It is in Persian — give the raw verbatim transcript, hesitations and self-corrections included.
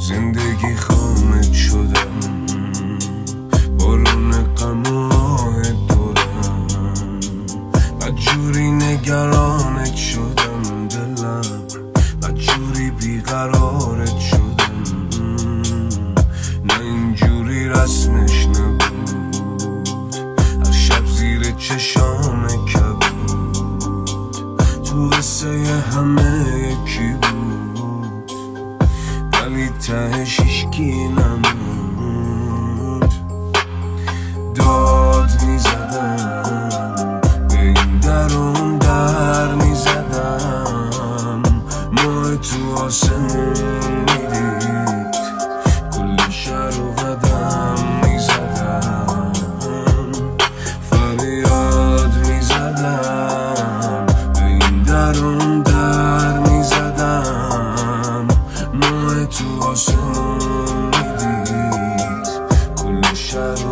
زندگی خامت شدم، بارون غم آه دورم، بدجوری نگرانت شدم دلم، بدجوری بیقرارت شدم. نه اینجوری رسمش نبود، هر شب زیر چشام کبود، تو قصه همه یکی بود، ولی تهش هیچکی نمود. داد میزدم به این در اون در میزدم، ماه تو آسمون میدید، کل شهر و قدم میزدم، فریاد میزدم به این در اون در میزدم، ماه تو آسمون میدید، کل شهر